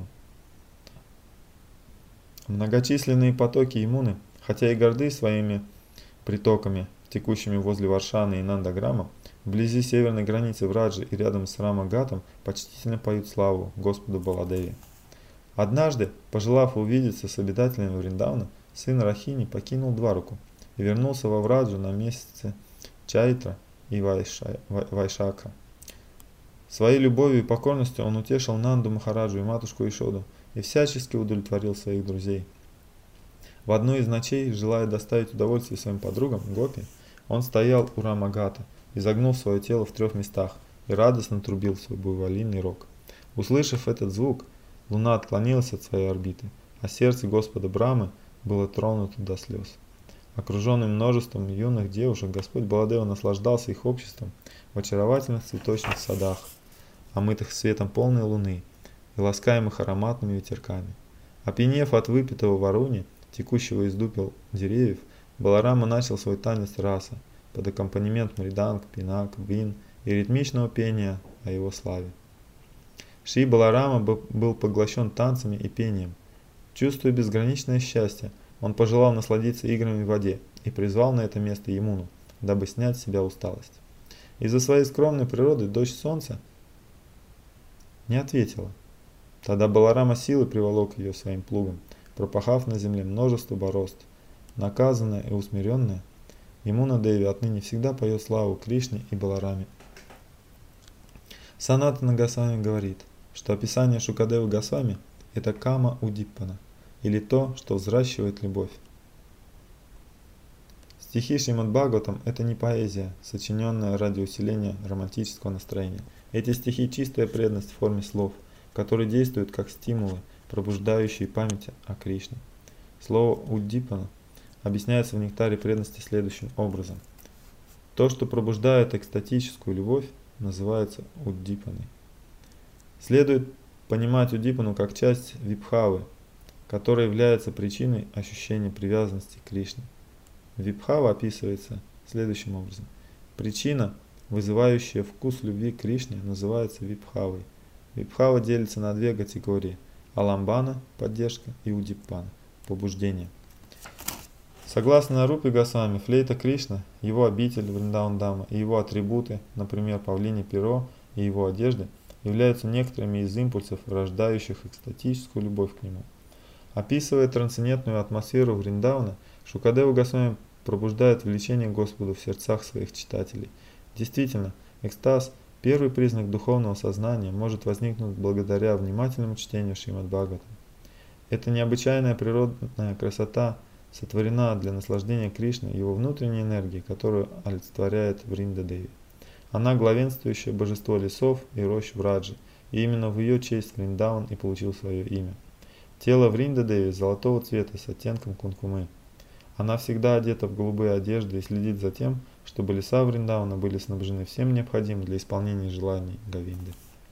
Многочисленные потоки Ямуны, хотя и горды своими притоками, текущими возле Варшаны и Нандаграма, вблизи северной границы Враджи и рядом с Рамагатом почтительно поют славу Господу Баладеве. Однажды, пожелав увидеться с обитателями Вриндавана, сын Рахини покинул Двараку и вернулся во Враджу на месяце Чайтра и Вайша, Вайшакха. Своей любовью и покорностью он утешил Нанду Махараджу и матушку Ишоду и всячески удовлетворил своих друзей. В одну из ночей, желая доставить удовольствие своим подругам, Гопи, он стоял у Рамагата, изогнув свое тело в трех местах и радостно трубил в свой буйволиный рог. Услышав этот звук, луна отклонилась от своей орбиты, а сердце Господа Брамы было тронуто до слез. Окруженный множеством юных девушек, Господь Баладева наслаждался их обществом в очаровательных цветочных садах, омытых светом полной луны и ласкаемых ароматными ветерками. Опьянев от выпитого варуни, текущего из дупел деревьев, Баларама начал свой танец раса под аккомпанемент мриданг, пинак, вин и ритмичного пения о его славе. Шри Баларама был поглощен танцами и пением. Чувствуя безграничное счастье, он пожелал насладиться играми в воде и призвал на это место Ямуну, дабы снять с себя усталость. Из-за своей скромной природы дочь солнца не ответила. Тогда Баларама силой приволок ее своим плугом, пропахав на земле множество борозд. Наказанная и усмиренная, Ямуна Деви отныне всегда поет славу Кришне и Балараме. Санатана Госвами говорит, что описание Шукадевы Госвами – это кама удиппана, или то, что взращивает любовь. Стихи Шримад Бхагаватам – это не поэзия, сочиненная ради усиления романтического настроения. Эти стихи – чистая преданность в форме слов, которые действуют как стимулы, пробуждающие память о Кришне. Слово «уддипана» объясняется в нектаре преданности следующим образом. То, что пробуждает экстатическую любовь, называется уддипаной. Следует понимать уддипану как часть випхавы, которая является причиной ощущения привязанности к Кришне. Випхава описывается следующим образом. Причина, вызывающая вкус любви к Кришне, называется випхавой. Випхава делится на две категории – аламбана – поддержка и удиппана – побуждение. Согласно Рупе Госвами, флейта Кришна, его обитель Вриндаван-дама и его атрибуты, например, павлине перо и его одежды, являются некоторыми из импульсов, рождающих экстатическую любовь к нему. Описывая трансцендентную атмосферу Вриндавана, Шукадева Госвами пробуждает влечение к Господу в сердцах своих читателей. Действительно, экстаз, первый признак духовного сознания, может возникнуть благодаря внимательному чтению Шримад Бхагаватам. Эта необычайная природная красота сотворена для наслаждения Кришны и его внутренней энергии, которую олицетворяет Вринда Деви. Она главенствующее божество лесов и рощ Враджи, и именно в ее честь Вриндаван и получил свое имя. Тело Вринда Деви золотого цвета с оттенком кункумы. Она всегда одета в голубые одежды и следит за тем, чтобы леса Вриндавана были снабжены всем необходимым для исполнения желаний Говинды.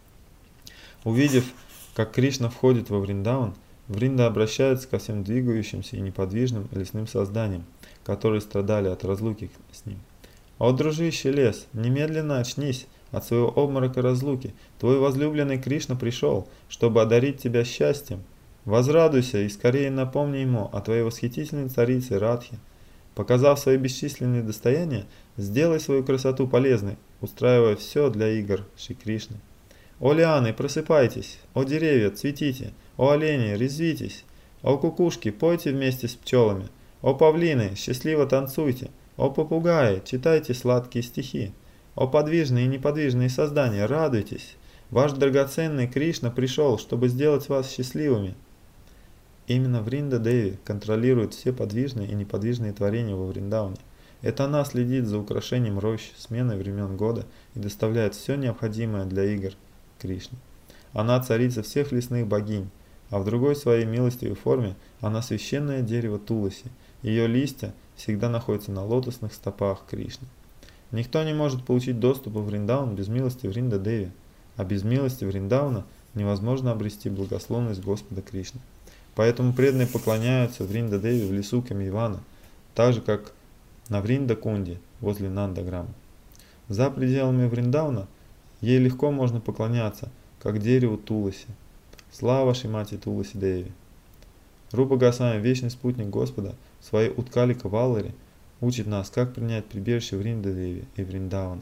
Увидев, как Кришна входит во Вриндаван, Вринда обращается ко всем двигающимся и неподвижным лесным созданиям, которые страдали от разлуки с ним. «О, дружище лес, немедленно очнись от своего обморока разлуки. Твой возлюбленный Кришна пришел, чтобы одарить тебя счастьем. Возрадуйся и скорее напомни ему о твоей восхитительной царице Радхе. Показав свои бесчисленные достояния, сделай свою красоту полезной, устраивая все для игр Шри Кришны. О лианы, просыпайтесь! О деревья, цветите! О олени, резвитесь! О кукушки, пойте вместе с пчелами! О павлины, счастливо танцуйте! О попугаи, читайте сладкие стихи! О подвижные и неподвижные создания, радуйтесь! Ваш драгоценный Кришна пришел, чтобы сделать вас счастливыми. Именно Вринда Деви контролирует все подвижные и неподвижные творения во Вриндаване. Это она следит за украшением рощ, сменой времен года и доставляет все необходимое для игр Кришне. Она царица всех лесных богинь, а в другой своей милостивой форме она священное дерево Туласи. Ее листья всегда находятся на лотосных стопах Кришны. Никто не может получить доступ в Вриндаван без милости Вринда Деви, а без милости Вриндавана невозможно обрести благословность Господа Кришны. Поэтому преданные поклоняются Вринда Деви в лесу Камьявана, так же как на Вринда Кунде возле Нандаграма. За пределами Вриндавана ей легко можно поклоняться, как дереву Туласи. Слава Шримати Туласи Деви! Рупа Госвами, вечный спутник Господа, в своей Уткалика Валларе учит нас, как принять прибежище Вринда Деви и Вриндавана.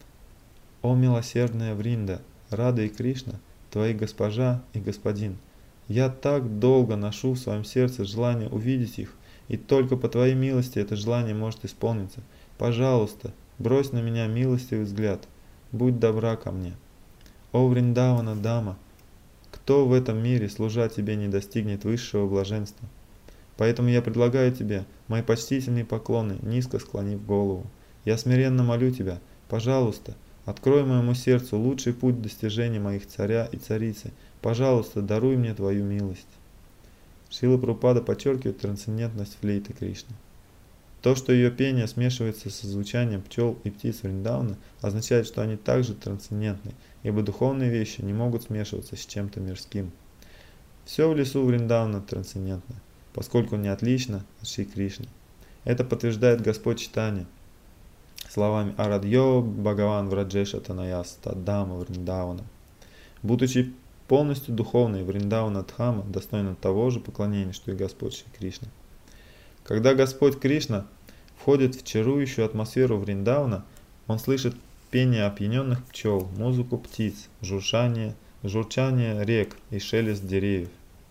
О милосердная Вринда, Рада и Кришна, твои госпожа и господин! Я так долго ношу в своем сердце желание увидеть их, и только по твоей милости это желание может исполниться. Пожалуйста, брось на меня милостивый взгляд, будь добра ко мне. О Вриндавана Дама, кто в этом мире, служа тебе, не достигнет высшего блаженства? Поэтому я предлагаю тебе мои почтительные поклоны, низко склонив голову. Я смиренно молю тебя, пожалуйста, открой моему сердцу лучший путь достижения моих царя и царицы. Пожалуйста, даруй мне твою милость. Шрила Прабхупада подчеркивает трансцендентность флейты Кришны. То, что ее пение смешивается со звучанием пчел и птиц Вриндавана, означает, что они также трансцендентны, ибо духовные вещи не могут смешиваться с чем-то мирским. Все в лесу Вриндавана трансцендентно, поскольку не отлично от Шри Кришны. Это подтверждает Господь Чайтанья словами Арадьо Бхагаван Враджеша Танаяс Таддама Вриндавана. Будучи полностью духовной, Вриндавана Дхама достойна того же поклонения, что и Господь Шри Кришна. Когда Господь Кришна входит в чарующую атмосферу Вриндавана, он слышит пение опьяненных пчел, музыку птиц, журчание, журчание рек и шелест деревьев.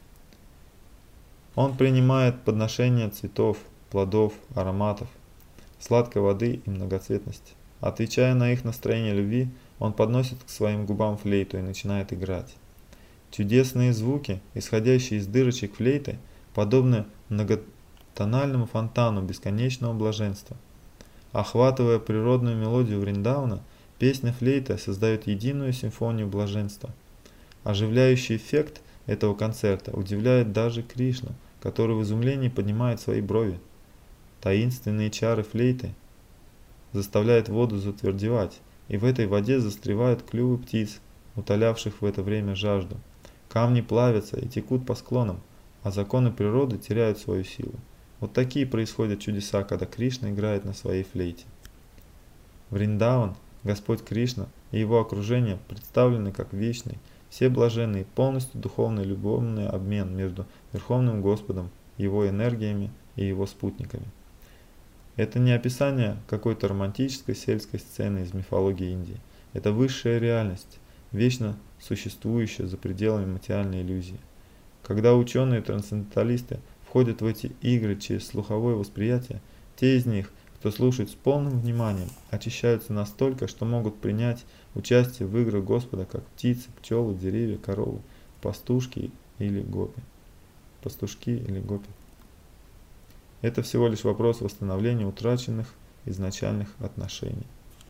Он принимает подношения цветов, плодов, ароматов, сладкой воды и многоцветности. Отвечая на их настроение любви, он подносит к своим губам флейту и начинает играть. Чудесные звуки, исходящие из дырочек флейты, подобны многотональному фонтану бесконечного блаженства. Охватывая природную мелодию Вриндавана, песня флейты создает единую симфонию блаженства. Оживляющий эффект этого концерта удивляет даже Кришну, который в изумлении поднимает свои брови. Таинственные чары флейты заставляют воду затвердевать, и в этой воде застревают клювы птиц, утолявших в это время жажду. Камни плавятся и текут по склонам, а законы природы теряют свою силу. Вот такие происходят чудеса, когда Кришна играет на своей флейте. Вриндаван, Господь Кришна и его окружение представлены как вечный, всеблаженный, полностью духовный любовный обмен между Верховным Господом, его энергиями и его спутниками. Это не описание какой-то романтической сельской сцены из мифологии Индии. Это высшая реальность, вечно существующая за пределами материальной иллюзии. Когда ученые-трансценденталисты входят в эти игры через слуховое восприятие, те из них, кто слушает с полным вниманием, очищаются настолько, что могут принять участие в играх Господа, как птицы, пчелы, деревья, коровы, пастушки или гопи. Пастушки или гопи. Это всего лишь вопрос восстановления утраченных изначальных отношений.